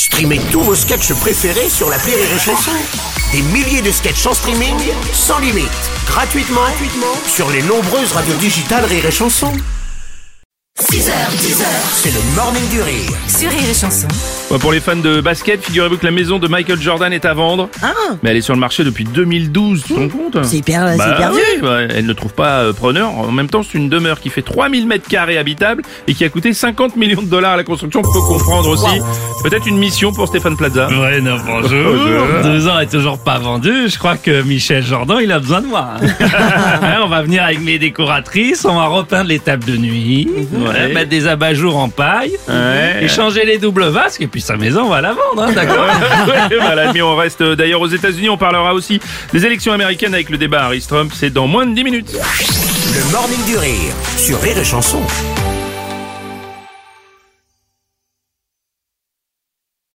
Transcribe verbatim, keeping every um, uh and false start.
Streamez tous vos sketchs préférés sur l'appli Rire et Chanson. Des milliers de sketchs en streaming, sans limite, gratuitement, gratuitement sur les nombreuses radios digitales Rire et Chanson. six heures, dix heures, c'est le Morning du Rire. Sur Rire et Chanson. Bon, pour les fans de basket, figurez-vous que la maison de Michael Jordan est à vendre. Ah. Mais elle est sur le marché depuis deux mille douze, tu te rends compte? C'est hyper, Bah c'est hyper oui, vieux. bah, elle ne trouve pas euh, preneur. En même temps, c'est une demeure qui fait trois mille mètres carrés habitables et qui a coûté cinquante millions de dollars à la construction. On peut comprendre aussi. Wow. Peut-être une mission pour Stéphane Plaza. Ouais, non, bonjour. bonjour. Deux ans et toujours pas vendu. Je crois que Michel Jordan, il a besoin de moi. Hein, on va venir avec mes décoratrices, on va repeindre les tables de nuit, ouais. mettre des abat-jours en paille, ouais. et changer les doubles vasques, et puis sa maison, on va la vendre, hein, d'accord? Ouais, voilà, mais on reste d'ailleurs aux États-Unis. On parlera aussi des élections américaines avec le débat Harris-Trump. C'est dans moins de dix minutes. Le Morning du Rire sur Rire et Chanson.